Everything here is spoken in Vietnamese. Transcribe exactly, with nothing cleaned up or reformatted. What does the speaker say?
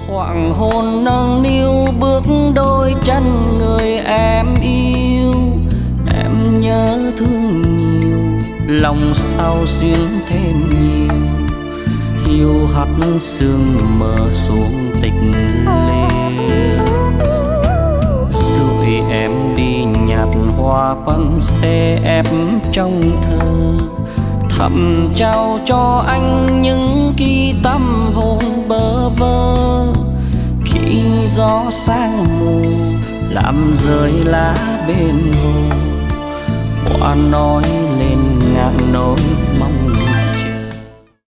Hoàng hôn nâng niu bước đôi chân người em yêu. Em nhớ thương nhiều, lòng sao xuyến thêm nhiều. Hiu hắt sương mờ xuống tịch lêu. Rồi em đi nhặt hoa văn xe ép trong thơ, thầm trao cho anh những ký tâm hồn bơ vơ. Khi gió sang mù làm rơi lá bên hồ, hoa nói lên ngàn nỗi mong